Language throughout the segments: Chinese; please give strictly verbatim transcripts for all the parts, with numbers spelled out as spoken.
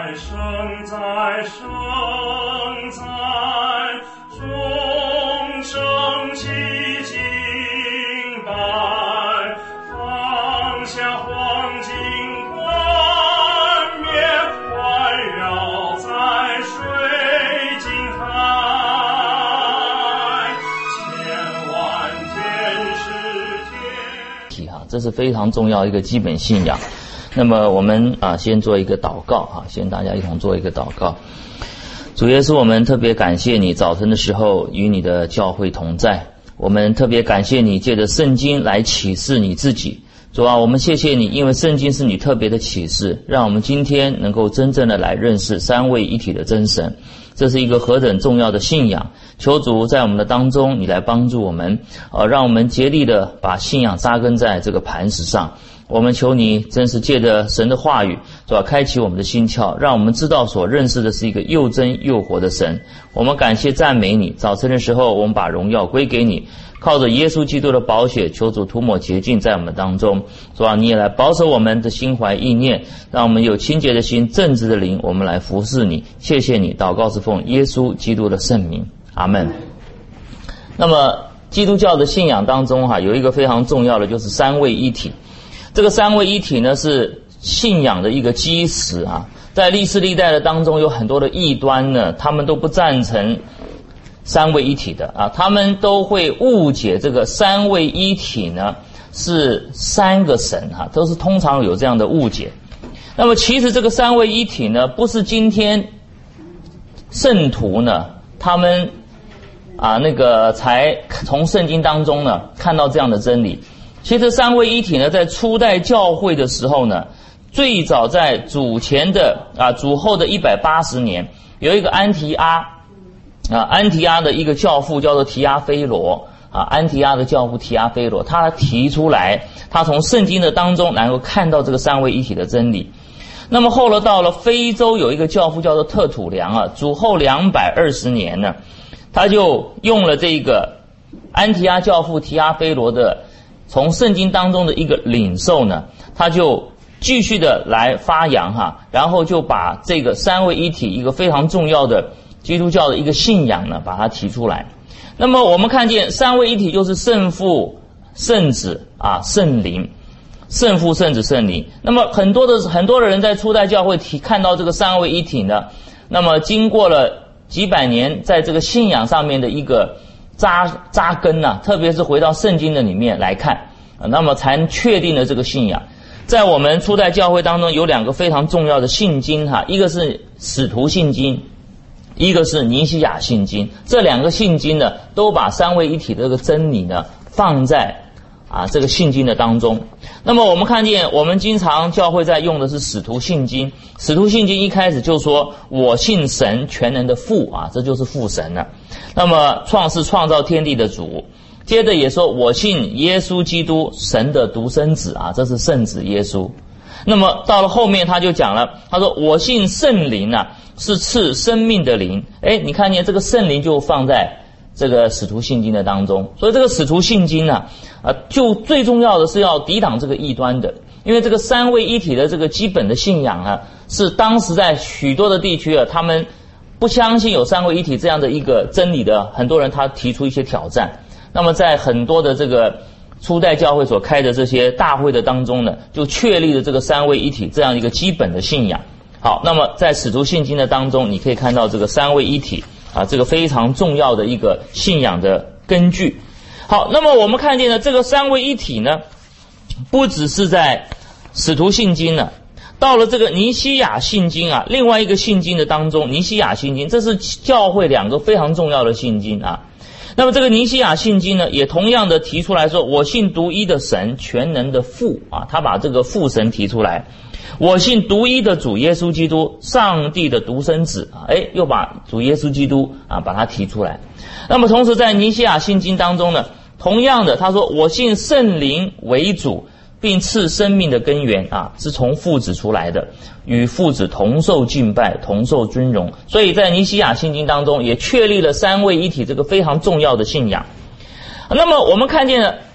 生在生在众生齐敬拜，放下黄金冠冕，环绕在水晶海，千万天使天。 这是非常重要的一个基本信仰。那么我们啊，先做一个祷告啊，先大家一同做一个祷告。主耶稣，我们特别感谢你早晨的时候与你的教会同在，我们特别感谢你借着圣经来启示你自己。主啊，我们谢谢你，因为圣经是你特别的启示，让我们今天能够真正的来认识三位一体的真神。这是一个何等重要的信仰，求主在我们的当中你来帮助我们，呃，让我们竭力的把信仰扎根在这个磐石上。我们求你真是借着神的话语，主要开启我们的心窍，让我们知道所认识的是一个又真又活的神。我们感谢赞美你，早晨的时候我们把荣耀归给你，靠着耶稣基督的宝血，求主涂抹洁净在我们当中。主啊，你也来保守我们的心怀意念，让我们有清洁的心，正直的灵，我们来服侍你。谢谢你，祷告是奉耶稣基督的圣名，阿们。那么基督教的信仰当中哈、啊，有一个非常重要的就是三位一体。这个三位一体呢是信仰的一个基石啊，在历世历代的当中有很多的异端呢，他们都不赞成三位一体的啊，他们都会误解这个三位一体呢是三个神哈、啊，都是通常有这样的误解。那么其实这个三位一体呢，不是今天圣徒呢他们啊那个才从圣经当中呢看到这样的真理。其实三位一体呢，在初代教会的时候呢，最早在主前的啊主后的一百八十年，有一个安提阿啊安提阿的一个教父叫做提阿非罗啊安提阿的教父提阿非罗，他提出来，他从圣经的当中能够看到这个三位一体的真理。那么后来到了非洲，有一个教父叫做特土良啊，主后两百二十年呢，他就用了这个安提阿教父提阿非罗的从圣经当中的一个领受呢，他就继续的来发扬哈，然后就把这个三位一体一个非常重要的基督教的一个信仰呢，把它提出来。那么我们看见三位一体就是圣父、圣子啊、圣灵，圣父、圣子、圣灵。那么很多的很多的人在初代教会提看到这个三位一体呢，那么经过了几百年在这个信仰上面的一个扎扎根呐、啊，特别是回到圣经的里面来看，啊、那么才确定了这个信仰。在我们初代教会当中有两个非常重要的信经哈，一个是使徒信经，一个是尼西亚信经。这两个信经呢，都把三位一体的这个真理呢放在啊这个信经的当中。那么我们看见，我们经常教会在用的是使徒信经。使徒信经一开始就说我信神全能的父啊，这就是父神了。那么创世创造天地的主，接着也说我信耶稣基督神的独生子啊，这是圣子耶稣。那么到了后面他就讲了，他说我信圣灵啊，是赐生命的灵。诶，你看见这个圣灵就放在这个使徒信经的当中。所以这个使徒信经呢、啊，啊，就最重要的是要抵挡这个异端的，因为这个三位一体的这个基本的信仰啊，是当时在许多的地区啊，他们不相信有三位一体这样的一个真理的很多人，他提出一些挑战。那么在很多的这个初代教会所开的这些大会的当中呢，就确立了这个三位一体这样一个基本的信仰。好，那么在使徒信经的当中，你可以看到这个三位一体啊，这个非常重要的一个信仰的根据。好，那么我们看见呢，这个三位一体呢，不只是在使徒信经呢，到了这个尼西亚信经啊，另外一个信经的当中，尼西亚信经，这是教会两个非常重要的信经啊。那么这个尼西亚信经呢，也同样的提出来说，我信独一的神，全能的父啊，他把这个父神提出来。我信独一的主耶稣基督，上帝的独生子啊，诶，又把主耶稣基督啊把它提出来。那么同时在尼西亚信经当中呢，同样的他说我信圣灵为主，并赐生命的根源啊，是从父子出来的，与父子同受敬拜，同受尊荣。所以在尼西亚信经当中也确立了三位一体这个非常重要的信仰。那么我们看见了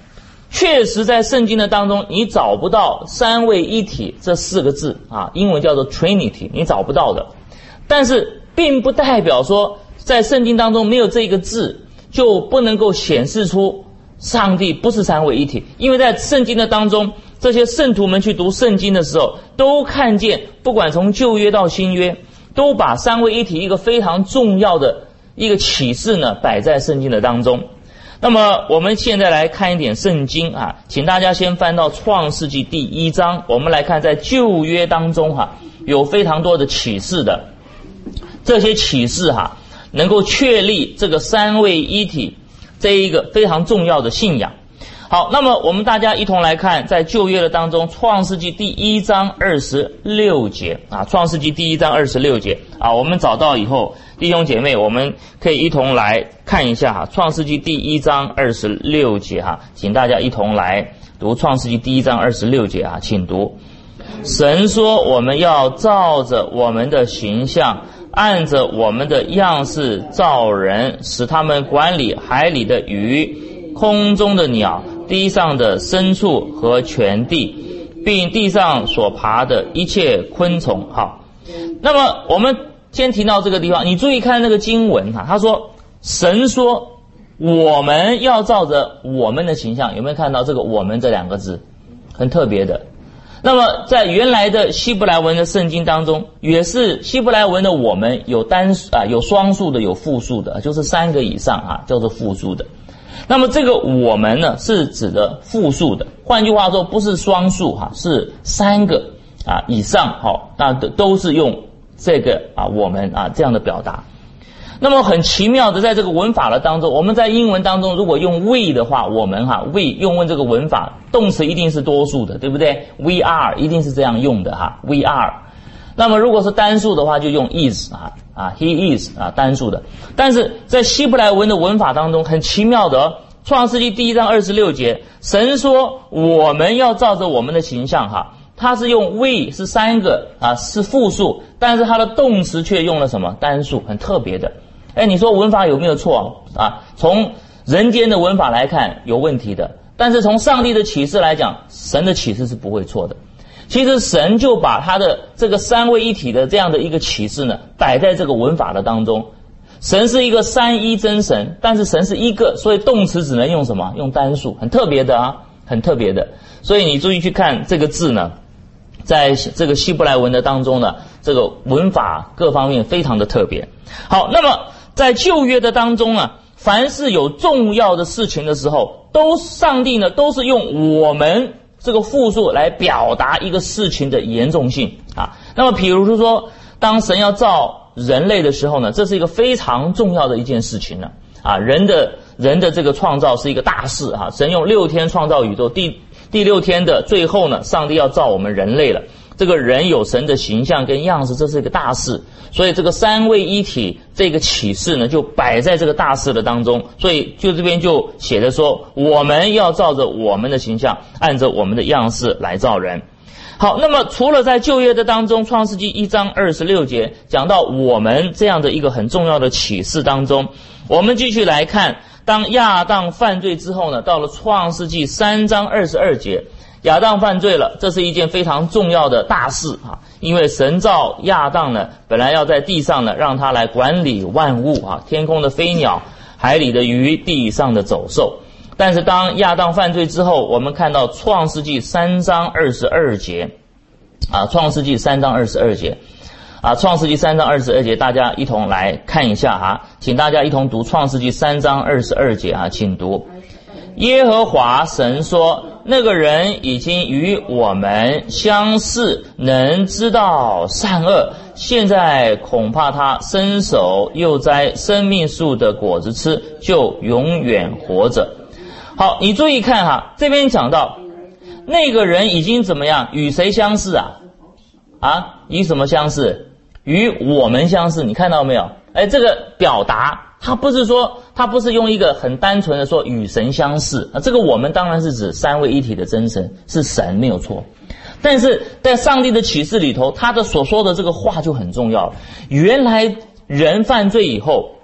确实在圣经的当中你找不到三位一体这四个字啊，英文叫做 Trinity， 你找不到的。但是并不代表说在圣经当中没有这个字就不能够显示出上帝不是三位一体，因为在圣经的当中，这些圣徒们去读圣经的时候都看见，不管从旧约到新约，都把三位一体一个非常重要的一个启示呢摆在圣经的当中。那么我们现在来看一点圣经啊，请大家先翻到创世纪第一章，我们来看在旧约当中哈、啊、有非常多的启示的，这些启示哈、啊、能够确立这个三位一体这一个非常重要的信仰。好，那么我们大家一同来看在旧约的当中创世纪第一章二十六节啊，创世纪第一章二十六节啊，我们找到以后弟兄姐妹我们可以一同来看一下哈，创世纪第一章二十六节哈，请大家一同来读创世纪第一章二十六节啊，请读。神说我们要照着我们的形象，按着我们的样式造人，使他们管理海里的鱼，空中的鸟，地上的牲畜和全地，并地上所爬的一切昆虫。好，那么我们先提到这个地方，你注意看那个经文哈，他说神说我们要照着我们的形象，有没有看到这个我们这两个字很特别的。那么在原来的希伯来文的圣经当中，也是希伯来文的我们有单啊有双数的有复数的，就是三个以上啊叫做复数的。那么这个我们呢是指的复数的，换句话说不是双数哈、啊，是三个啊以上好，那都是用这个啊我们啊这样的表达。那么很奇妙的，在这个文法的当中，我们在英文当中如果用 we 的话，我们哈 we 用问这个文法，动词一定是多数的，对不对？ we are 一定是这样用的哈 we are。 那么如果是单数的话就用 is 啊啊 he is 啊单数的。但是在希伯来文的文法当中很奇妙的，创世纪第一章二十六节，神说我们要照着我们的形象哈，它是用 we 是三个啊是复数，但是它的动词却用了什么单数，很特别的。哎，你说文法有没有错啊？从人间的文法来看有问题的，但是从上帝的启示来讲，神的启示是不会错的。其实神就把他的这个三位一体的这样的一个启示呢摆在这个文法的当中。神是一个三一真神，但是神是一个，所以动词只能用什么？用单数，很特别的啊，很特别的。所以你注意去看这个字呢，在这个希伯来文的当中呢，这个文法各方面非常的特别。好，那么在旧约的当中呢，凡是有重要的事情的时候，都上帝呢都是用我们这个复数来表达一个事情的严重性啊。那么比如说当神要造人类的时候呢，这是一个非常重要的一件事情呢啊，人的人的这个创造是一个大事啊，神用六天创造宇宙，第第六天的最后呢，上帝要造我们人类了。这个人有神的形象跟样式，这是一个大事，所以这个三位一体这个启示呢就摆在这个大事的当中。所以就这边就写着说我们要照着我们的形象，按着我们的样式来造人。好，那么除了在旧约的当中，创世纪一章二十六节讲到我们这样的一个很重要的启示当中，我们继续来看，当亚当犯罪之后呢，到了创世纪三章二十二节，亚当犯罪了，这是一件非常重要的大事啊！因为神造亚当呢，本来要在地上呢，让他来管理万物啊，天空的飞鸟，海里的鱼，地上的走兽。但是当亚当犯罪之后，我们看到创世纪三章二十二节啊，创世纪三章二十二节啊，创世纪三章二十二节，大家一同来看一下啊，请大家一同读创世纪三章二十二节啊，请读。耶和华神说，那个人已经与我们相似，能知道善恶，现在恐怕他伸手又摘生命树的果子吃，就永远活着。好，你注意看哈，这边讲到那个人已经怎么样，与谁相似啊？啊，与什么相似？与我们相似，你看到没有？哎，这个表达他不是说，他不是用一个很单纯的说与神相似啊，这个我们当然是指三位一体的真神，是神没有错。但是在上帝的启示里头，他的所说的这个话就很重要。原来人犯罪以后，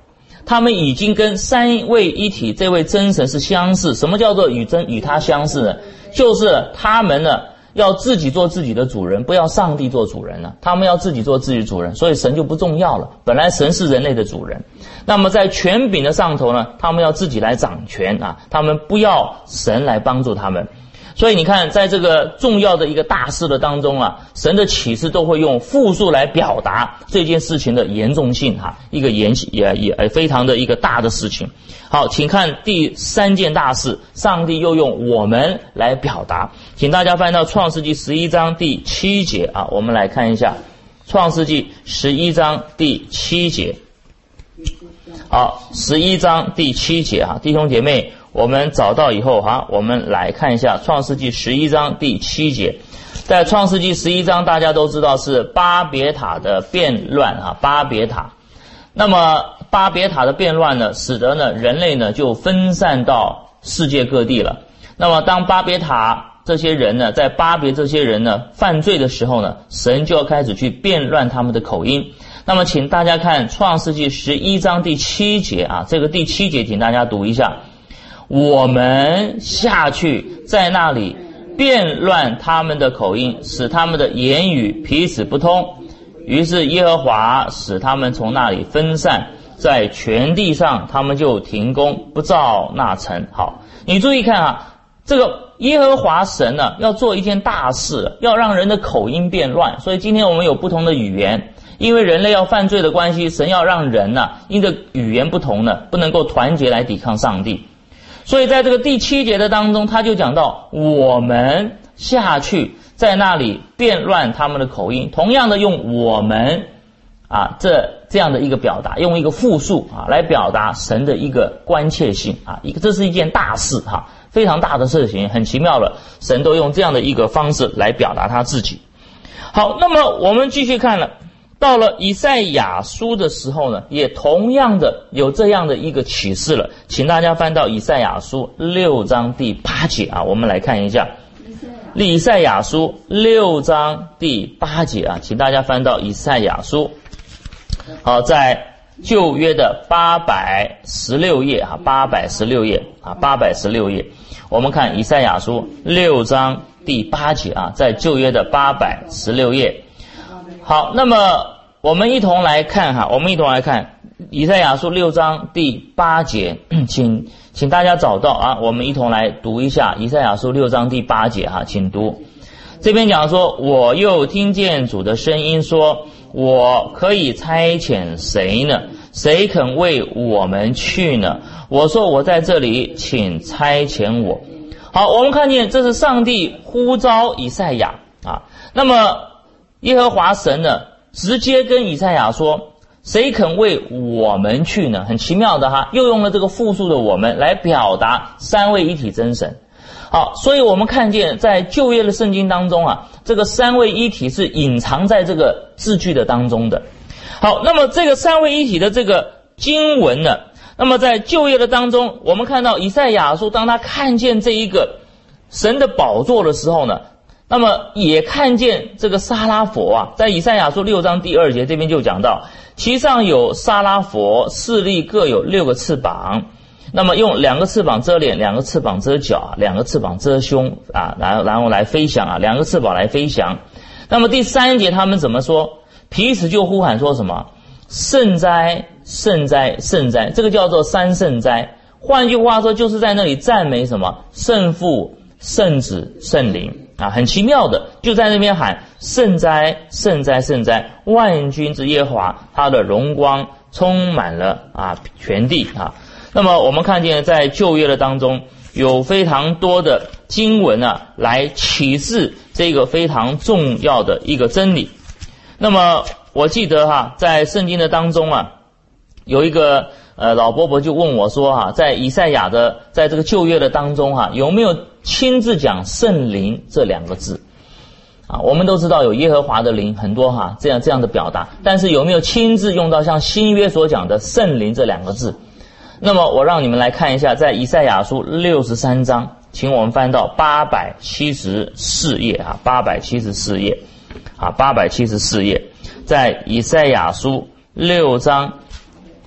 他们已经跟三位一体这位真神是相似。什么叫做与真与他相似呢？就是他们呢要自己做自己的主人，不要上帝做主人了。他们要自己做自己主人，所以神就不重要了。本来神是人类的主人，那么在权柄的上头呢，他们要自己来掌权啊，他们不要神来帮助他们。所以你看，在这个重要的一个大事的当中啊，神的启示都会用复数来表达这件事情的严重性哈，一个严也也非常的一个大的事情。好，请看第三件大事，上帝又用我们来表达。请大家翻到创世纪十一章第七节啊，我们来看一下创世纪十一章第七节。好，十一章第七节啊，弟兄姐妹，我们找到以后哈，我们来看一下创世纪十一章第七节。在创世纪十一章，大家都知道是巴别塔的变乱啊，巴别塔。那么巴别塔的变乱呢，使得呢人类呢就分散到世界各地了。那么当巴别塔这些人呢，在巴别这些人呢犯罪的时候呢，神就要开始去变乱他们的口音。那么请大家看创世纪十一章第七节啊，这个第七节请大家读一下。我们下去在那里变乱他们的口音，使他们的言语彼此不通。于是耶和华使他们从那里分散，在全地上他们就停工，不造那城。好，你注意看啊，这个耶和华神呢要做一件大事，要让人的口音变乱。所以今天我们有不同的语言，因为人类要犯罪的关系，神要让人呢因着语言不同呢，不能够团结来抵抗上帝。所以在这个第七节的当中，他就讲到我们下去在那里变乱他们的口音。同样的用我们啊这这样的一个表达，用一个复数啊来表达神的一个关切性啊，一个这是一件大事哈、啊，非常大的事情，很奇妙了，神都用这样的一个方式来表达他自己。好，那么我们继续看了。到了以赛亚书的时候呢，也同样的有这样的一个启示了。请大家翻到以赛亚书六章第八节啊，我们来看一下以赛亚书六章第八节啊，请大家翻到以赛亚书。好，在旧约的八百十六页啊，八百十六页啊，八百十六页，我们看以赛亚书六章第八节啊，在旧约的八百十六页。好，那么我们一同来看哈，我们一同来看以赛亚书六章第八节，请请大家找到啊，我们一同来读一下以赛亚书六章第八节哈，请读。这边讲说，我又听见主的声音说，我可以差遣谁呢？谁肯为我们去呢？我说我在这里，请差遣我。好，我们看见这是上帝呼召以赛亚啊，那么耶和华神呢直接跟以赛亚说，谁肯为我们去呢？很奇妙的哈，又用了这个复数的我们来表达三位一体真神。好，所以我们看见在旧约的圣经当中啊，这个三位一体是隐藏在这个字句的当中的。好，那么这个三位一体的这个经文呢，那么在旧约的当中，我们看到以赛亚书当他看见这一个神的宝座的时候呢，那么也看见这个沙拉佛啊，在以赛亚书六章第二节这边就讲到，其上有沙拉佛，四翼各有六个翅膀，那么用两个翅膀遮脸，两个翅膀遮脚，两个翅膀遮胸啊，然后然后来飞翔啊，两个翅膀来飞翔。那么第三节他们怎么说？彼此就呼喊说什么？圣哉，圣哉，圣哉，这个叫做三圣哉。换句话说，就是在那里赞美什么？圣父、圣子、圣灵啊，很奇妙的，就在那边喊圣哉，圣哉，圣哉，万军之耶和华，他的荣光充满了啊全地啊。那么我们看见在旧约的当中有非常多的经文啊，来启示这个非常重要的一个真理。那么我记得哈，在圣经的当中啊，有一个呃老伯伯就问我说哈，在以赛亚的在这个旧约的当中哈，有没有亲自讲圣灵这两个字啊？我们都知道有耶和华的灵，很多哈这样这样的表达，但是有没有亲自用到像新约所讲的圣灵这两个字？那么我让你们来看一下，在以赛亚书六十三章，请我们翻到八百七十四页啊，八百七十四页啊，八百七十四页，在以赛亚书六章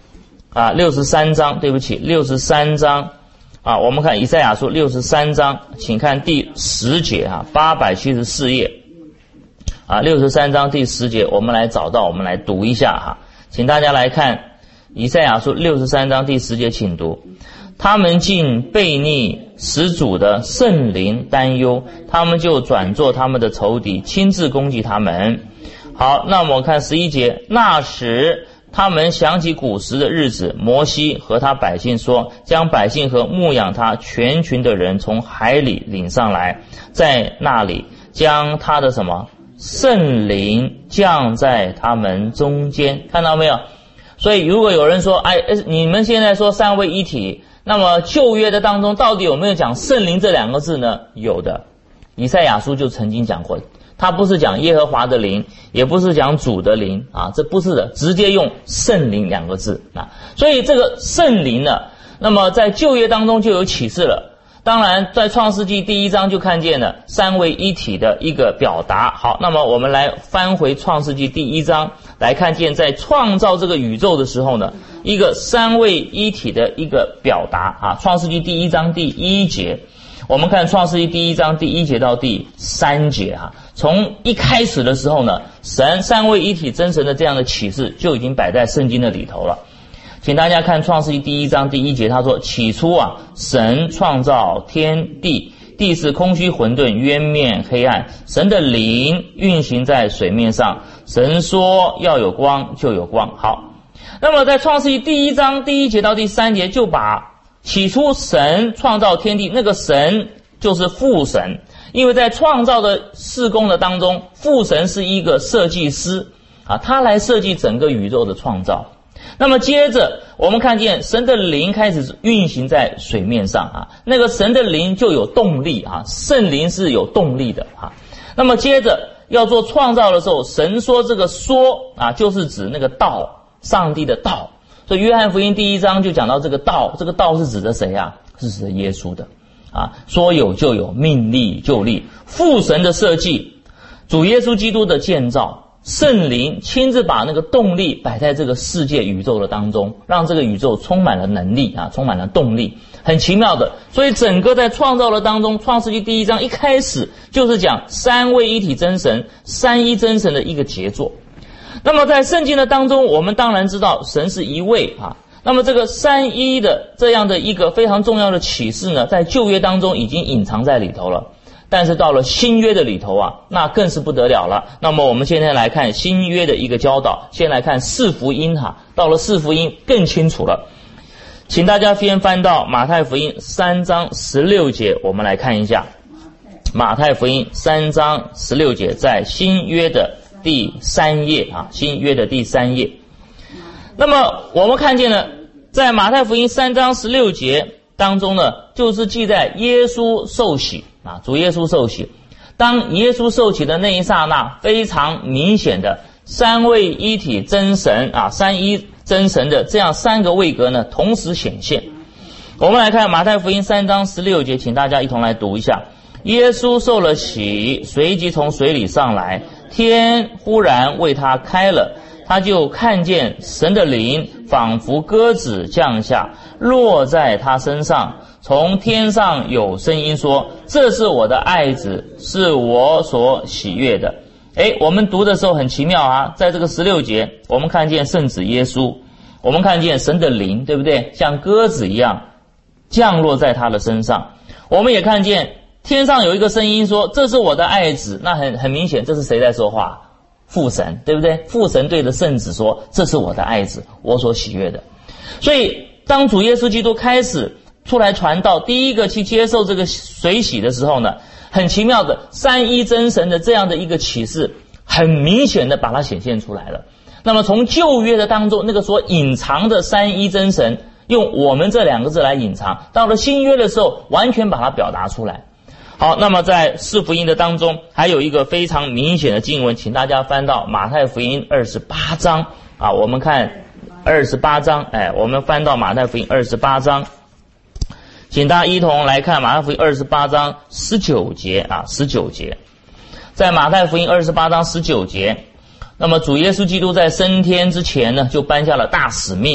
啊，六十三章，对不起，六十三章啊，我们看以赛亚书六十三章，请看第十节啊，八百七十四页啊，六十三章第十节，我们来找到，我们来读一下哈，请大家来看以赛亚书六十三章第十节，请读。他们竟悖逆，使主的圣灵担忧，他们就转作他们的仇敌，亲自攻击他们。好，那么我看十一节，那时他们想起古时的日子，摩西和他百姓说，将百姓和牧养他全群的人从海里领上来，在那里将他的什么圣灵降在他们中间，看到没有？所以如果有人说，哎，你们现在说三位一体，那么旧约的当中到底有没有讲圣灵这两个字呢？有的，以赛亚书就曾经讲过，他不是讲耶和华的灵，也不是讲主的灵啊，这不是的，直接用圣灵两个字啊。所以这个圣灵呢，那么在旧约当中就有启示了。当然在创世纪第一章就看见了三位一体的一个表达。好，那么我们来翻回创世纪第一章，来看见在创造这个宇宙的时候呢，一个三位一体的一个表达啊。创世纪第一章第一节，我们看创世纪第一章第一节到第三节啊，从一开始的时候呢，神三位一体真神的这样的启示就已经摆在圣经的里头了。请大家看创世纪第一章第一节，他说，起初啊，神创造天地，地是空虚混沌，渊面黑暗，神的灵运行在水面上，神说要有光，就有光。好，那么在创世纪第一章第一节到第三节，就把起初神创造天地，那个神就是父神，因为在创造的事工的当中，父神是一个设计师啊，他来设计整个宇宙的创造。那么接着我们看见神的灵开始运行在水面上啊，那个神的灵就有动力啊，圣灵是有动力的啊。那么接着要做创造的时候，神说这个说啊，就是指那个道，上帝的道。所以约翰福音第一章就讲到这个道，这个道是指的谁啊？是指的耶稣的啊，说有就有，命立就立，父神的设计，主耶稣基督的建造，圣灵亲自把那个动力摆在这个世界宇宙的当中，让这个宇宙充满了能力啊，充满了动力，很奇妙的。所以整个在创造的当中，创世纪第一章一开始就是讲三位一体真神，三一真神的一个杰作。那么在圣经的当中，我们当然知道神是一位啊，那么这个三一的这样的一个非常重要的启示呢，在旧约当中已经隐藏在里头了。但是到了新约的里头啊，那更是不得了了。那么我们现在来看新约的一个教导，先来看四福音哈，到了四福音更清楚了。请大家先翻到马太福音三章十六节，我们来看一下。马太福音三章十六节，在新约的第三页啊，新约的第三页。那么我们看见了，在马太福音三章十六节当中呢，就是记载耶稣受洗啊，主耶稣受洗。当耶稣受洗的那一刹那，非常明显的三位一体真神啊，三一真神的这样三个位格呢，同时显现。我们来看马太福音三章十六节，请大家一同来读一下。耶稣受了洗，随即从水里上来，天忽然为他开了，他就看见神的灵仿佛鸽子降下，落在他身上。从天上有声音说，这是我的爱子，是我所喜悦的。诶，我们读的时候很奇妙啊，在这个十六节，我们看见圣子耶稣，我们看见神的灵，对不对？像鸽子一样降落在他的身上。我们也看见天上有一个声音说，这是我的爱子。那很很明显，这是谁在说话？父神，对不对？父神对着圣子说，这是我的爱子，我所喜悦的。所以当主耶稣基督开始出来传道，第一个去接受这个水洗的时候呢，很奇妙的三一真神的这样的一个启示，很明显的把它显现出来了。那么从旧约的当中那个所隐藏的三一真神，用我们这两个字来隐藏，到了新约的时候完全把它表达出来。好，那么在四福音的当中还有一个非常明显的经文，请大家翻到马太福音二十八章啊，我们看二十八章，哎，我们翻到马太福音二十八章，请大家一同来看马太福音二十八章十九节啊，十九节。在马太福音二十八章十九节，那么主耶稣基督在升天之前呢，就颁下了大使命，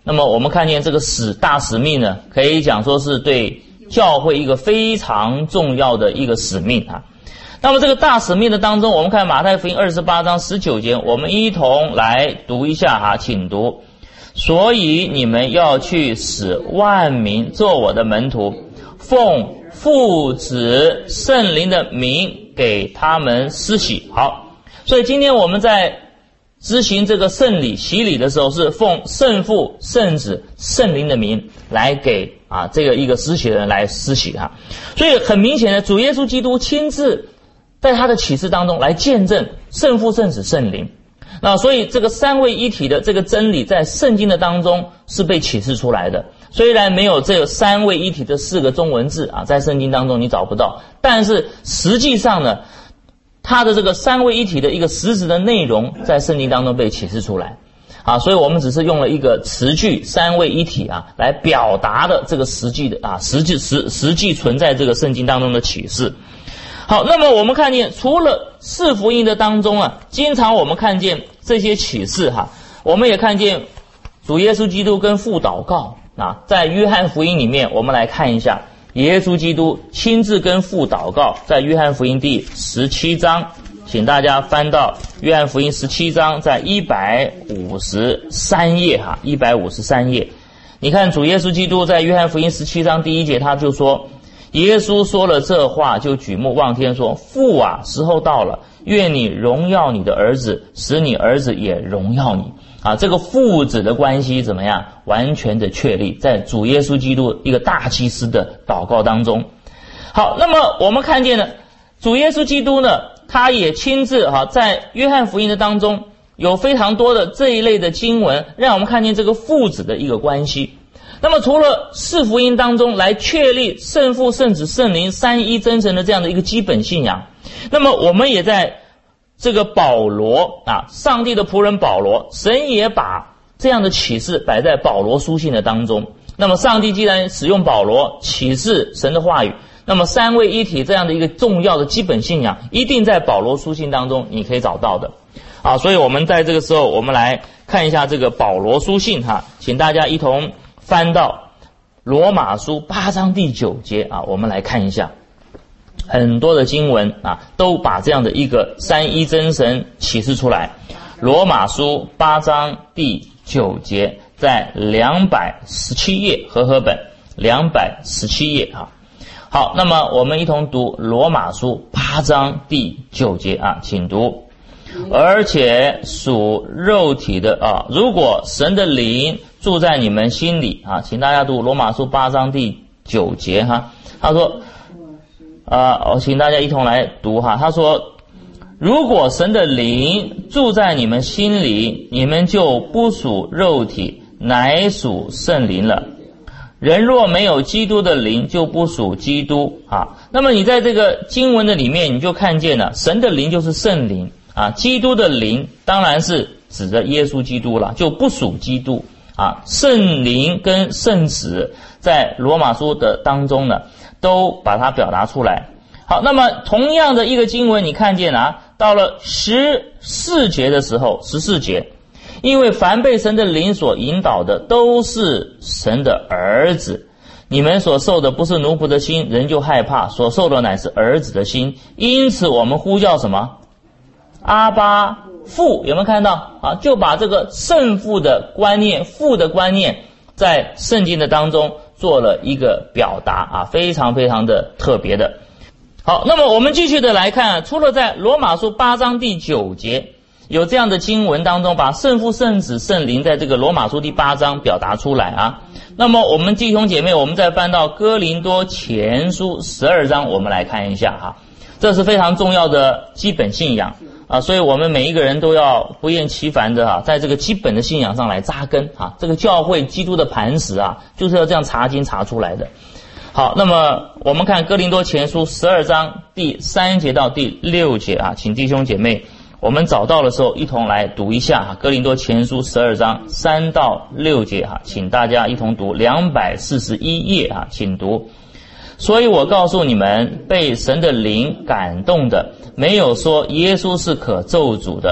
那么我们看见这个使大使命呢，可以讲说是对教会一个非常重要的一个使命啊。那么这个大使命的当中，我们看马太福音二十八章十九节，我们一同来读一下哈，请读。所以你们要去使万民做我的门徒，奉父子圣灵的名给他们施洗。好，所以今天我们在执行这个圣礼洗礼的时候，是奉圣父圣子圣灵的名来给啊这个一个施洗的人来施洗哈。所以很明显的，主耶稣基督亲自在他的启示当中来见证圣父圣子圣灵。那所以这个三位一体的这个真理在圣经的当中是被启示出来的。虽然没有这三位一体的四个中文字啊，在圣经当中你找不到，但是实际上呢，它的这个三位一体的一个实质的内容在圣经当中被启示出来啊，所以我们只是用了一个词句三位一体啊来表达的这个实际的啊实际实实际存在这个圣经当中的启示。好，那么我们看见除了四福音的当中啊，经常我们看见这些启示哈，我们也看见主耶稣基督跟父祷告啊，在约翰福音里面我们来看一下，耶稣基督亲自跟父祷告，在约翰福音第十七章，请大家翻到约翰福音十七章，在一百五十三页哈，一百五十三页。你看主耶稣基督在约翰福音十七章第一节，他就说，耶稣说了这话，就举目望天说，父啊，时候到了，愿你荣耀你的儿子，使你儿子也荣耀你啊。这个父子的关系怎么样？完全的确立在主耶稣基督一个大祭司的祷告当中。好，那么我们看见呢，主耶稣基督呢，他也亲自哈、啊，在约翰福音的当中有非常多的这一类的经文，让我们看见这个父子的一个关系。那么除了四福音当中来确立圣父圣子圣灵三一真神的这样的一个基本信仰，那么我们也在这个保罗啊，上帝的仆人保罗，神也把这样的启示摆在保罗书信的当中。那么上帝既然使用保罗启示神的话语，那么三位一体这样的一个重要的基本信仰一定在保罗书信当中你可以找到的啊。所以我们在这个时候我们来看一下这个保罗书信哈，请大家一同翻到罗马书八章第九节啊，我们来看一下，很多的经文啊都把这样的一个三一真神启示出来。罗马书八章第九节，在两百十七页，和合本两百十七页啊。好，那么我们一同读罗马书八章第九节啊，请读。而且属肉体的啊，如果神的灵住在你们心里啊，请大家读罗马书八章第九节哈。他说啊，我请大家一同来读哈。他说，如果神的灵住在你们心里，你们就不属肉体，乃属圣灵了。人若没有基督的灵，就不属基督啊。那么你在这个经文的里面，你就看见了，神的灵就是圣灵啊，基督的灵当然是指着耶稣基督了，就不属基督啊。圣灵跟圣子在罗马书的当中呢，都把它表达出来。好，那么同样的一个经文，你看见啊，到了十四节的时候，十四节，因为凡被神的灵所引导的，都是神的儿子。你们所受的不是奴仆的心，人就害怕；所受的乃是儿子的心。因此我们呼叫什么？阿爸父，有没有看到啊？就把这个圣父的观念、父的观念，在圣经的当中做了一个表达啊，非常非常的特别的。好，那么我们继续的来看，除了在罗马书八章第九节有这样的经文当中，把圣父、圣子、圣灵在这个罗马书第八章表达出来啊。那么我们弟兄姐妹，我们再翻到哥林多前书十二章，我们来看一下哈，这是非常重要的基本信仰啊，所以我们每一个人都要不厌其烦的啊，在这个基本的信仰上来扎根啊。这个教会基督的磐石啊，就是要这样查经查出来的。好，那么我们看哥林多前书十二章第三节到第六节啊，请弟兄姐妹我们找到的时候一同来读一下啊，哥林多前书十二章三到六节哈，请大家一同读两百四十一页啊，请读。所以我告诉你们，被神的灵感动的，没有说耶稣是可咒诅的。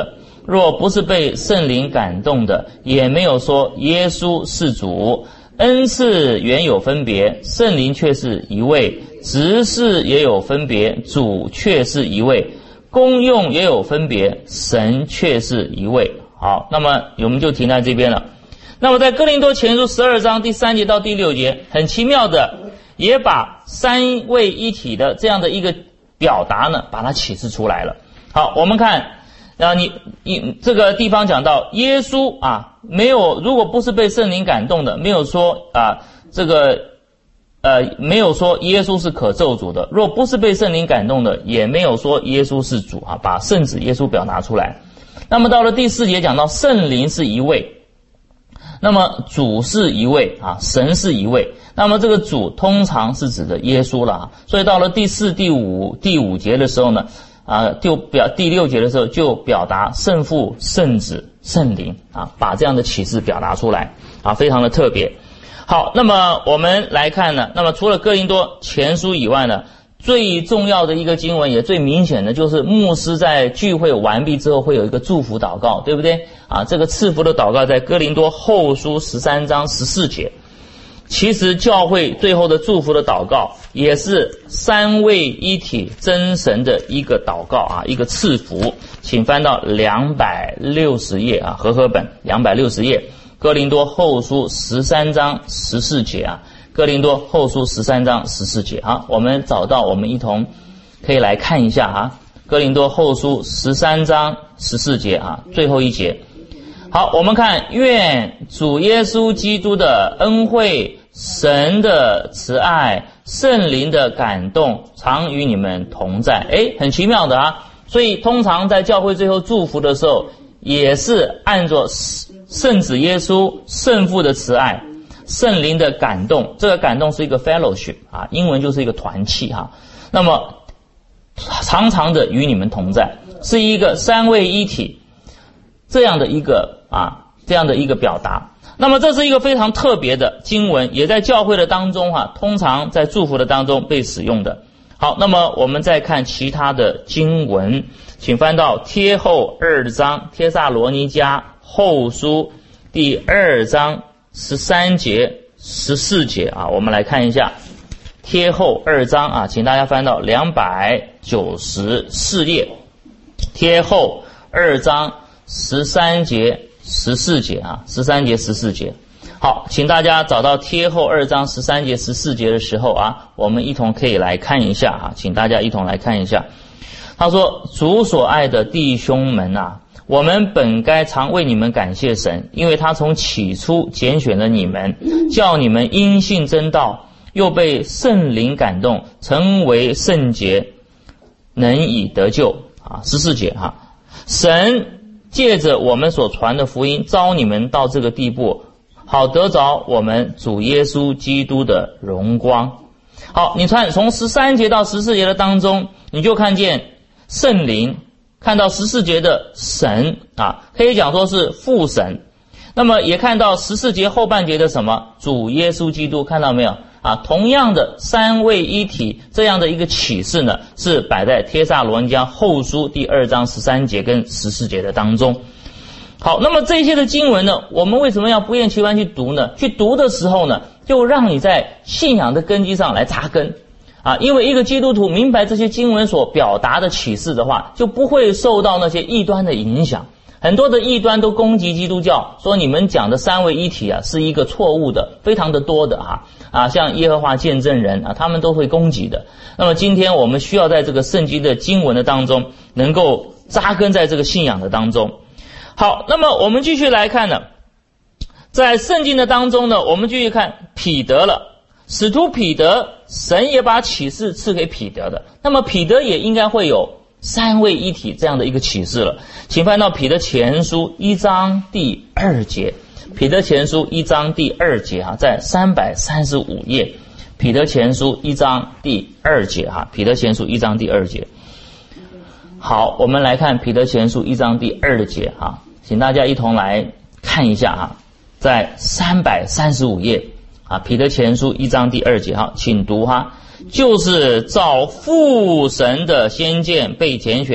若不是被圣灵感动的，也没有说耶稣是主。恩赐原有分别，圣灵却是一位；职事也有分别，主却是一位；功用也有分别，神却是一位。好，那么我们就停在这边了。那么在哥林多前书十二章第三节到第六节，很奇妙的也把三位一体的这样的一个表达呢，把它启示出来了。好，我们看啊，你你这个地方讲到耶稣啊，没有，如果不是被圣灵感动的，没有说啊这个呃没有说耶稣是可咒诅的，若不是被圣灵感动的，也没有说耶稣是主啊，把圣子耶稣表达出来。那么到了第四节讲到圣灵是一位，那么主是一位啊，神是一位，那么这个主通常是指的耶稣了啊。所以到了第四、第五、第五节的时候呢，啊，就表第六节的时候就表达圣父、圣子、圣灵啊，把这样的启示表达出来啊，非常的特别。好，那么我们来看呢，那么除了哥林多前书以外呢，最重要的一个经文也最明显的就是牧师在聚会完毕之后会有一个祝福祷告，对不对啊？这个赐福的祷告在哥林多后书十三章十四节。其实教会最后的祝福的祷告也是三位一体真神的一个祷告啊，一个赐福。请翻到两百六十页啊，和合本两百六十页，哥林多后书十三章十四节啊，哥林多后书十三章十四节啊，我们找到，我们一同可以来看一下啊，哥林多后书十三章十四节啊，最后一节。好，我们看，愿主耶稣基督的恩惠、神的慈爱、圣灵的感动常与你们同在。诶，很奇妙的啊。所以通常在教会最后祝福的时候，也是按照圣子耶稣、圣父的慈爱、圣灵的感动，这个感动是一个 fellowship 啊，英文就是一个团契哈。那么常常的与你们同在，是一个三位一体这样的一个啊这样的一个表达。那么这是一个非常特别的经文，也在教会的当中哈、啊，通常在祝福的当中被使用的。好，那么我们再看其他的经文，请翻到帖后二章，帖撒罗尼迦后书第二章十三节、十四节啊，我们来看一下帖后二章啊，请大家翻到两百九十四页，帖后二章十三节、十四节啊，十三节、十四节。好，请大家找到帖后二章十三节、十四节的时候啊，我们一同可以来看一下啊，请大家一同来看一下。他说：“主所爱的弟兄们啊，我们本该常为你们感谢神，因为他从起初拣选了你们，叫你们因信真道，又被圣灵感动，成为圣洁，能以得救。”啊，十四节哈，神借着我们所传的福音，召你们到这个地步，好得着我们主耶稣基督的荣光。好，你看从十三节到十四节的当中，你就看见圣灵，看到十四节的神啊，可以讲说是父神。那么也看到十四节后半节的什么主耶稣基督，看到没有啊？同样的三位一体这样的一个启示呢，是摆在帖撒罗尼迦后书第二章十三节跟十四节的当中。好，那么这些的经文呢，我们为什么要不厌其烦去读呢？去读的时候呢，就让你在信仰的根基上来扎根啊，因为一个基督徒明白这些经文所表达的启示的话，就不会受到那些异端的影响。很多的异端都攻击基督教，说你们讲的三位一体啊是一个错误的，非常的多的哈啊，像耶和华见证人啊，他们都会攻击的。那么今天我们需要在这个圣经的经文的当中，能够扎根在这个信仰的当中。好，那么我们继续来看呢，在圣经的当中呢，我们继续看彼得了。使徒彼得，神也把启示赐给彼得的，那么彼得也应该会有三位一体这样的一个启示了。请翻到彼得前书一章第二节，彼得前书一章第二节哈，在三百三十五页，彼得前书一章第二节哈，彼得前书一章第二节。好，我们来看彼得前书一章第二节哈，请大家一同来看一下哈，在三百三十五页啊，彼得前书一章第二节哈，请读哈。就是照父神的先见被拣选，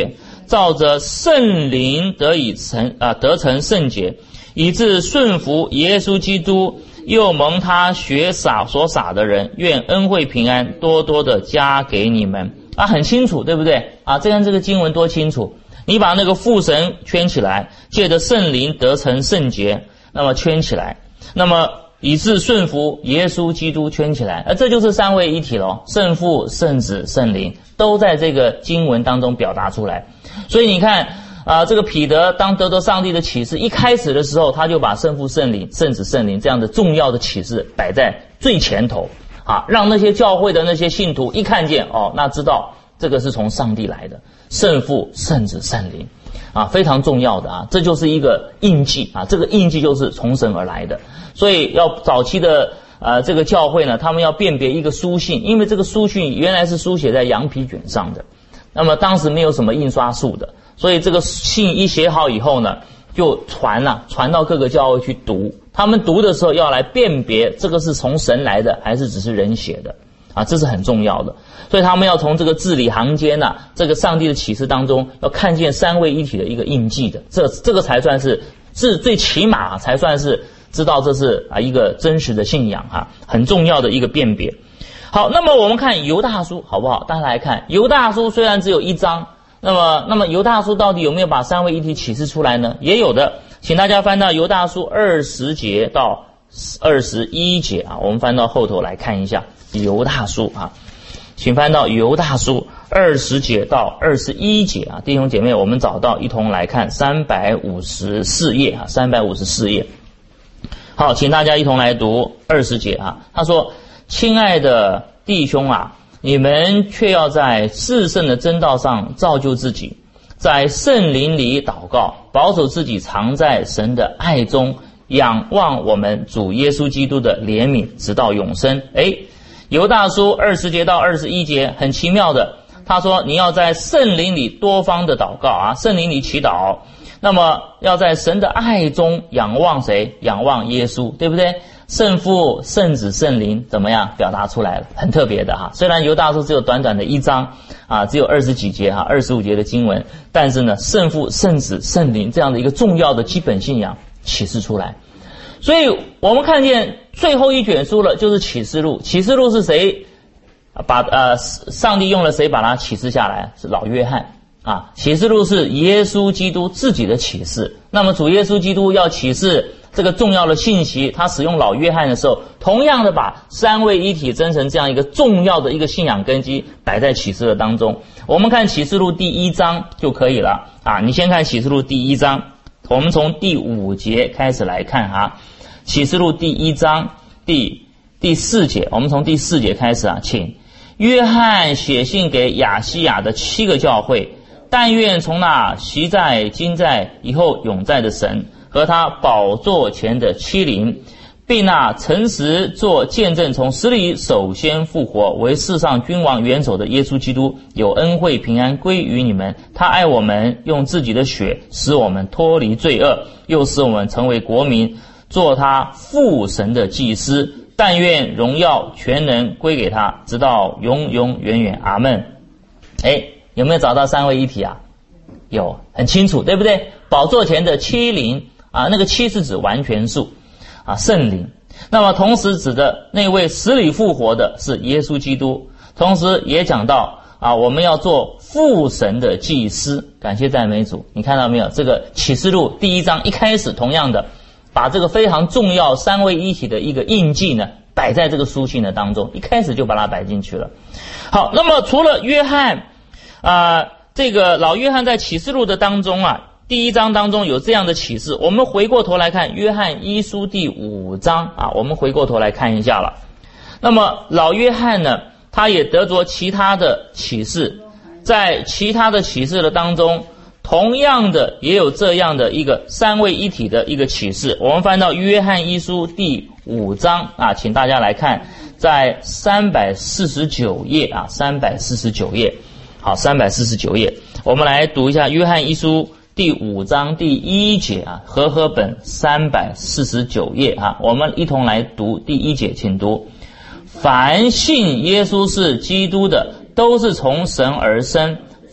照着圣灵得以成啊得成圣洁，以致顺服耶稣基督，又蒙他血洒所洒的人，愿恩惠平安多多的加给你们。啊，很清楚，对不对？啊，这样这个经文多清楚。你把那个父神圈起来，借着圣灵得成圣洁，那么圈起来，那么以致顺服耶稣基督圈起来，而这就是三位一体咯，圣父、圣子、圣灵都在这个经文当中表达出来。所以你看啊、呃，这个彼得当得到上帝的启示一开始的时候，他就把圣父、圣灵、圣子、圣灵这样的重要的启示摆在最前头啊，让那些教会的那些信徒一看见哦，那知道这个是从上帝来的，圣父、圣子、圣灵啊，非常重要的啊，这就是一个印记啊，这个印记就是从神而来的。所以要早期的呃这个教会呢，他们要辨别一个书信，因为这个书信原来是书写在羊皮卷上的，那么当时没有什么印刷术的，所以这个信一写好以后呢，就传了、啊，传到各个教会去读。他们读的时候要来辨别这个是从神来的还是只是人写的啊，这是很重要的。所以他们要从这个字里行间呐、啊，这个上帝的启示当中，要看见三位一体的一个印记的，这这个才算是是最起码才算是知道这是啊一个真实的信仰啊，很重要的一个辨别。好，那么我们看犹大书好不好？大家来看犹大书，虽然只有一章，那么那么犹大书到底有没有把三位一体启示出来呢？也有的，请大家翻到犹大书二十节到二十一节啊，我们翻到后头来看一下犹大书啊，请翻到犹大书二十节到二十一节啊，弟兄姐妹，我们找到一同来看三百五十四页啊，三百五十四页。好，请大家一同来读二十节啊。他说：“亲爱的弟兄啊，你们却要在至圣的真道上造就自己，在圣灵里祷告，保守自己藏在神的爱中，仰望我们主耶稣基督的怜悯，直到永生。”诶，犹大书二十节到二十一节很奇妙的，他说你要在圣灵里多方的祷告啊，圣灵里祈祷，那么要在神的爱中仰望谁？仰望耶稣，对不对？圣父、圣子、圣灵怎么样表达出来了？很特别的哈。虽然犹大书只有短短的一章啊，只有二十几节哈，二十五节的经文，但是呢，圣父、圣子、圣灵这样的一个重要的基本信仰启示出来。所以我们看见最后一卷书了，就是启示录。启示录是谁把呃上帝用了谁把它启示下来？是老约翰啊。启示录是耶稣基督自己的启示。那么主耶稣基督要启示这个重要的信息，他使用老约翰的时候，同样的把三位一体真神这样一个重要的一个信仰根基摆在启示的当中。我们看启示录第一章就可以了啊。你先看启示录第一章，我们从第五节开始来看哈。启示录第一章第第四节，我们从第四节开始啊，请约翰写信给亚西亚的七个教会，但愿从那昔在、今在、以后永在的神和他宝座前的七灵，并那诚实做见证从死里首先复活为世上君王元首的耶稣基督，有恩惠平安归于你们。他爱我们，用自己的血使我们脱离罪恶，又使我们成为国民，做他父神的祭司。但愿荣耀全能归给他，直到永永远远。阿们。诶，有没有找到三位一体啊？有，很清楚，对不对？宝座前的七灵啊，那个七是指完全数啊，圣灵。那么同时指的那位死里复活的是耶稣基督，同时也讲到啊，我们要做父神的祭司。感谢赞美主。你看到没有？这个启示录第一章一开始同样的把这个非常重要三位一体的一个印记呢摆在这个书信的当中，一开始就把它摆进去了。好，那么除了约翰啊、呃，这个老约翰在启示录的当中啊，第一章当中有这样的启示。我们回过头来看约翰一书第五章啊，我们回过头来看一下了。那么老约翰呢，他也得着其他的启示，在其他的启示的当中，同样的也有这样的一个三位一体的一个启示。我们翻到约翰一书第五章啊，请大家来看，在三百四十九页啊，三百四十九页。好，三百四十九页，我们来读一下约翰一书第五章第一节啊，和合本三百四十九页啊，我们一同来读第一节，请读：凡信耶稣是基督的，都是从神而生。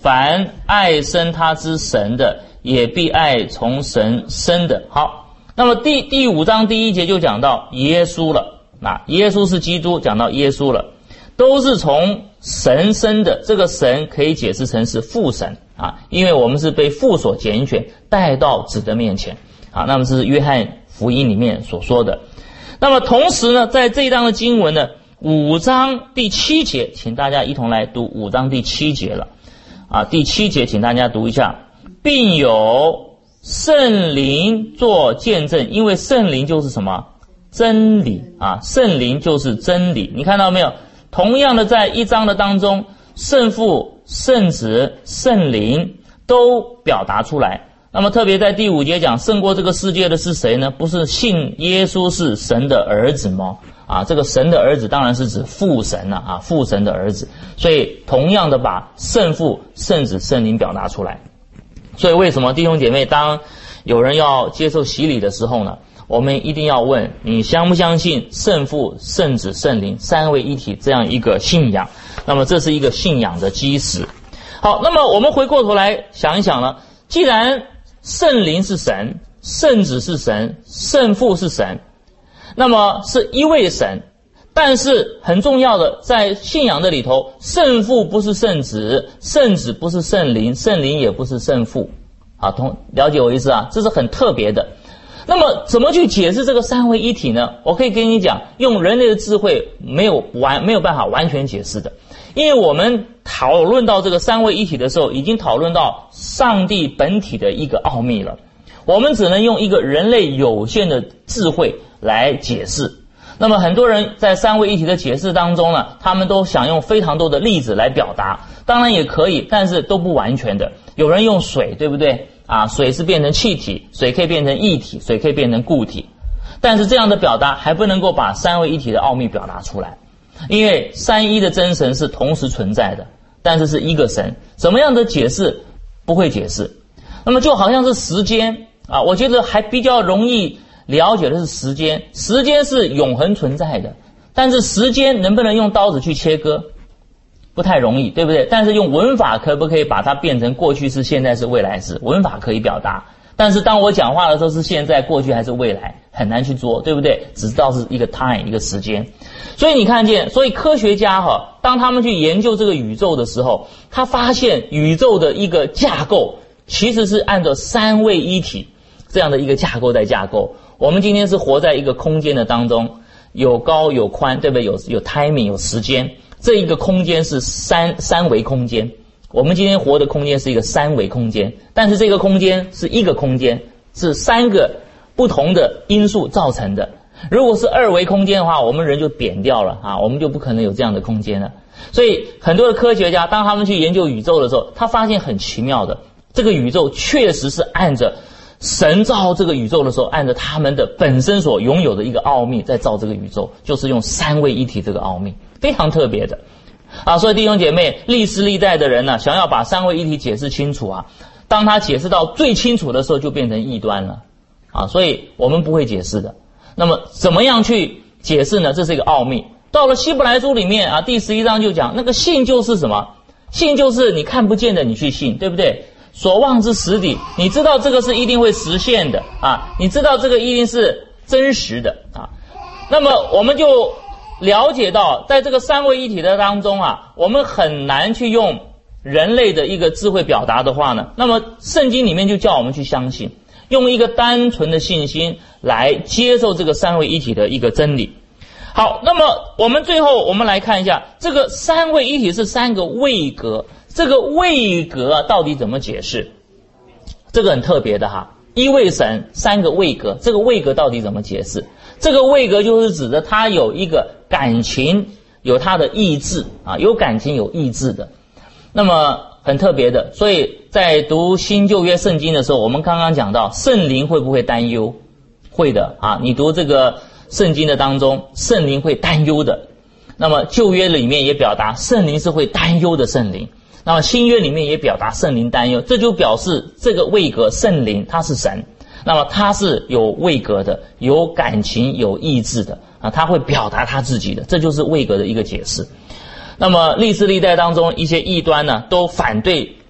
凡爱生他之神的，也必爱从神生的。好，那么第第五章第一节就讲到耶稣了，啊，耶稣是基督，讲到耶稣了，都是从神生的。这个神可以解释成是父神啊，因为我们是被父所拣选带到子的面前啊。那么这是约翰福音里面所说的。那么同时呢，在这一章的经文呢，五章第七节，请大家一同来读五章第七节了啊。第七节请大家读一下，并有圣灵做见证，因为圣灵就是什么？真理啊，圣灵就是真理。你看到没有？同样的，在一章的当中，圣父、圣子、圣灵都表达出来。那么特别在第五节讲，胜过这个世界的是谁呢？不是信耶稣是神的儿子吗？啊，这个神的儿子当然是指父神了 啊, 啊，父神的儿子。所以同样的把圣父、圣子、圣灵表达出来。所以为什么弟兄姐妹，当有人要接受洗礼的时候呢，我们一定要问你相不相信圣父、圣子、圣灵三位一体这样一个信仰？那么这是一个信仰的基石。好，那么我们回过头来想一想了，既然圣灵是神，圣子是神，圣父是神，那么是一位神。但是很重要的，在信仰的里头，圣父不是圣子，圣子不是圣灵，圣灵也不是圣父。啊，同了解我意思啊？这是很特别的。那么怎么去解释这个三位一体呢？我可以跟你讲，用人类的智慧没有完没有办法完全解释的。因为我们讨论到这个三位一体的时候，已经讨论到上帝本体的一个奥秘了，我们只能用一个人类有限的智慧来解释。那么很多人在三位一体的解释当中呢，他们都想用非常多的例子来表达，当然也可以，但是都不完全的。有人用水，对不对啊？水是变成气体，水可以变成液体，水可以变成固体，但是这样的表达还不能够把三位一体的奥秘表达出来。因为三一的真神是同时存在的，但是是一个神，怎么样的解释不会解释。那么就好像是时间啊，我觉得还比较容易了解的是时间。时间是永恒存在的，但是时间能不能用刀子去切割？不太容易，对不对？但是用文法可不可以把它变成过去式、现在式、未来式？文法可以表达，但是当我讲话的时候是现在、过去还是未来，很难去做，对不对？只知道是一个 time 一个时间。所以你看见，所以科学家哈，当他们去研究这个宇宙的时候，他发现宇宙的一个架构其实是按照三位一体这样的一个架构在架构。我们今天是活在一个空间的当中，有高有宽，对不对？有有 timing 有时间，这一个空间是三三维空间。我们今天活的空间是一个三维空间，但是这个空间是一个空间，是三个不同的因素造成的。如果是二维空间的话，我们人就扁掉了啊，我们就不可能有这样的空间了。所以很多的科学家当他们去研究宇宙的时候，他发现很奇妙的，这个宇宙确实是按着神造这个宇宙的时候，按照他们的本身所拥有的一个奥秘在造这个宇宙，就是用三位一体这个奥秘，非常特别的啊。所以弟兄姐妹，历世历代的人呢、啊，想要把三位一体解释清楚啊，当他解释到最清楚的时候，就变成异端了啊。所以我们不会解释的。那么怎么样去解释呢？这是一个奥秘。到了希伯来书里面啊，第十一章就讲，那个信就是什么？信就是你看不见的，你去信，对不对？所望之实底，你知道这个是一定会实现的啊，你知道这个一定是真实的啊。那么我们就了解到，在这个三位一体的当中啊，我们很难去用人类的一个智慧表达的话呢，那么圣经里面就叫我们去相信，用一个单纯的信心来接受这个三位一体的一个真理。好，那么我们最后我们来看一下，这个三位一体是三个位格，这个位格到底怎么解释？这个很特别的哈，一位神，三个位格，这个位格到底怎么解释？这个位格就是指的它有一个感情，有它的意志啊，有感情有意志的。那么很特别的，所以在读新旧约圣经的时候，我们刚刚讲到圣灵会不会担忧？会的啊，你读这个圣经的当中，圣灵会担忧的。那么旧约里面也表达圣灵是会担忧的圣灵，那么新约里面也表达圣灵担忧，这就表示这个位格圣灵他是神，那么他是有位格的，有感情有意志的啊，他会表达他自己的，这就是位格的一个解释。那么历世历代当中一些异端呢，都反对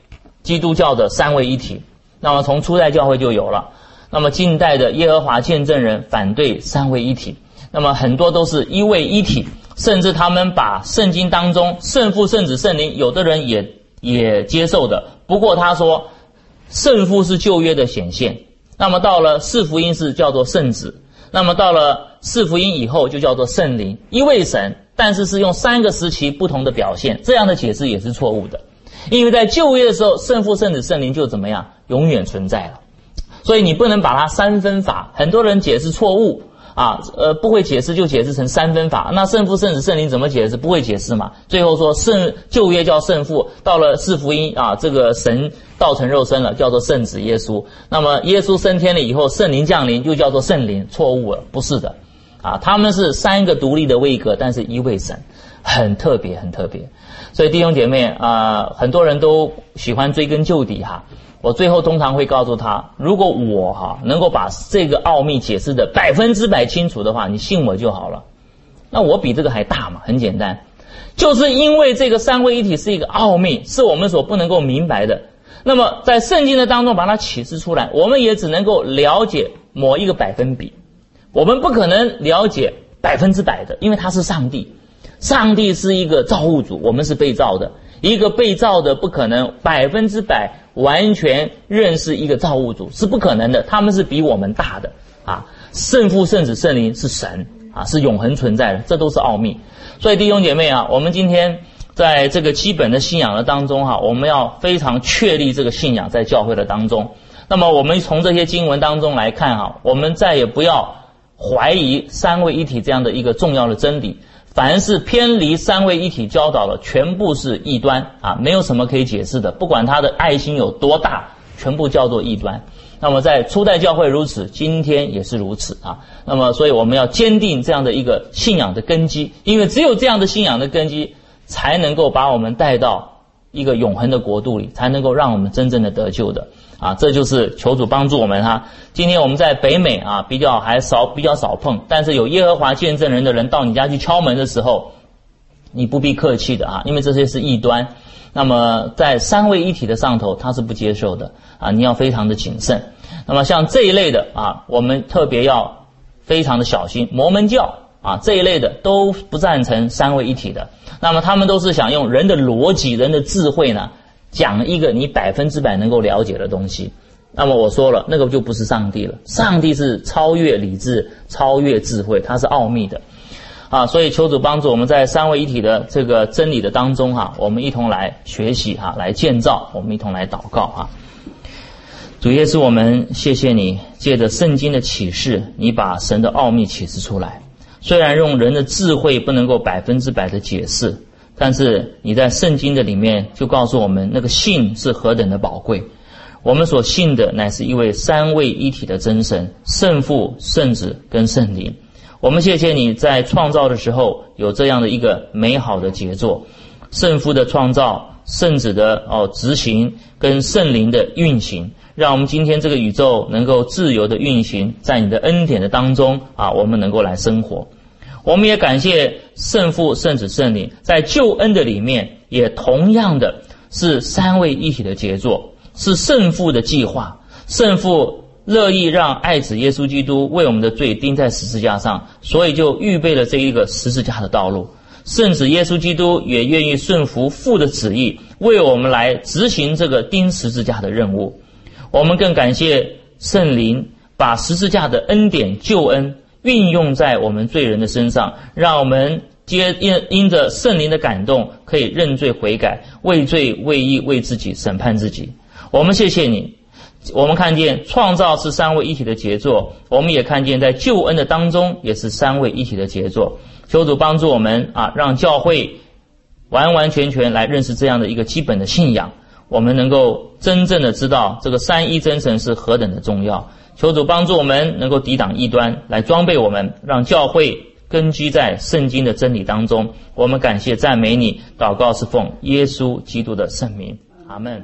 基督教的三位一体。那么从初代教会就有了，那么近代的耶和华见证人反对三位一体，那么很多都是一位一体，甚至他们把圣经当中圣父圣子圣灵有的人也也接受的，不过他说圣父是旧约的显现，那么到了四福音是叫做圣子，那么到了四福音以后就叫做圣灵，一位神，但是是用三个时期不同的表现，这样的解释也是错误的。因为在旧约的时候圣父圣子圣灵就怎么样永远存在了，所以你不能把它三分法，很多人解释错误啊，呃，不会解释就解释成三分法，那圣父圣子圣灵怎么解释？不会解释嘛。最后说圣旧约叫圣父，到了四福音啊，这个神道成肉身了，叫做圣子耶稣。那么耶稣升天了以后，圣灵降临就叫做圣灵，错误了，不是的啊，他们是三个独立的位格，但是一位神，很特别，很特别。所以弟兄姐妹啊、呃，很多人都喜欢追根究底哈。我最后通常会告诉他，如果我哈能够把这个奥秘解释的百分之百清楚的话，你信我就好了。那我比这个还大嘛，很简单，就是因为这个三位一体是一个奥秘，是我们所不能够明白的。那么在圣经的当中把它启示出来，我们也只能够了解某一个百分比，我们不可能了解百分之百的，因为他是上帝。上帝是一个造物主，我们是被造的，一个被造的不可能百分之百完全认识一个造物主，是不可能的，他们是比我们大的啊。圣父圣子圣灵是神啊，是永恒存在的，这都是奥秘。所以弟兄姐妹啊，我们今天在这个基本的信仰的当中哈、啊，我们要非常确立这个信仰在教会的当中。那么我们从这些经文当中来看哈、啊，我们再也不要怀疑三位一体这样的一个重要的真理。凡是偏离三位一体教导的，全部是异端啊，没有什么可以解释的，不管他的爱心有多大，全部叫做异端。那么在初代教会如此，今天也是如此啊。那么所以我们要坚定这样的一个信仰的根基，因为只有这样的信仰的根基，才能够把我们带到一个永恒的国度里，才能够让我们真正的得救的啊。这就是求主帮助我们哈。今天我们在北美啊，比较还少比较少碰，但是有耶和华见证人的人到你家去敲门的时候，你不必客气的啊，因为这些是异端。那么在三位一体的上头，他是不接受的啊，你要非常的谨慎。那么像这一类的啊，我们特别要非常的小心。摩门教啊这一类的都不赞成三位一体的，那么他们都是想用人的逻辑、人的智慧呢，讲一个你百分之百能够了解的东西。那么我说了，那个就不是上帝了，上帝是超越理智、超越智慧，它是奥秘的啊。所以求主帮助我们在三位一体的这个真理的当中哈、啊，我们一同来学习哈、啊，来建造，我们一同来祷告哈、啊。主耶稣，我们谢谢你，借着圣经的启示，你把神的奥秘启示出来。虽然用人的智慧不能够百分之百的解释，但是你在圣经的里面就告诉我们，那个信是何等的宝贵。我们所信的乃是一位三位一体的真神，圣父、圣子跟圣灵。我们谢谢你在创造的时候有这样的一个美好的杰作，圣父的创造，圣子的哦执行跟圣灵的运行，让我们今天这个宇宙能够自由的运行在你的恩典的当中啊，我们能够来生活。我们也感谢圣父、圣子、圣灵在救恩的里面也同样的是三位一体的杰作，是圣父的计划。圣父乐意让爱子耶稣基督为我们的罪钉在十字架上，所以就预备了这一个十字架的道路。圣子耶稣基督也愿意顺服父的旨意，为我们来执行这个钉十字架的任务。我们更感谢圣灵把十字架的恩典救恩运用在我们罪人的身上，让我们接因因着圣灵的感动，可以认罪悔改，为罪为义为自己审判自己。我们谢谢你，我们看见创造是三位一体的杰作，我们也看见在救恩的当中也是三位一体的杰作。求主帮助我们啊，让教会完完全全来认识这样的一个基本的信仰，我们能够真正的知道这个三一真神是何等的重要。求主帮助我们能够抵挡异端，来装备我们，让教会根基在圣经的真理当中。我们感谢赞美你，祷告是奉耶稣基督的圣名，阿们。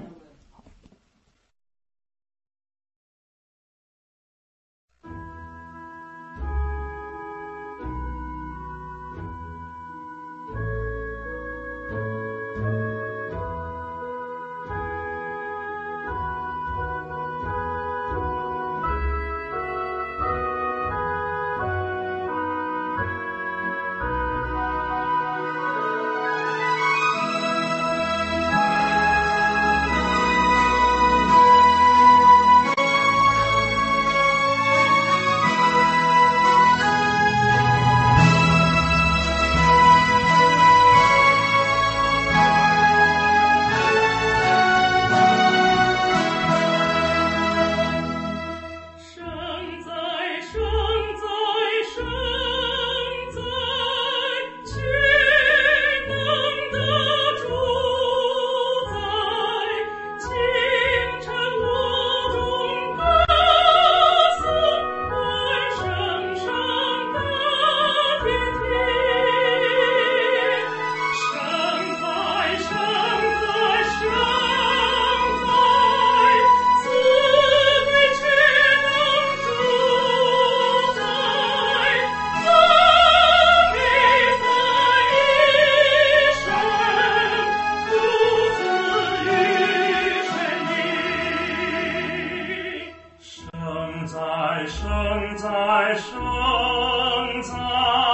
在，圣在，圣在。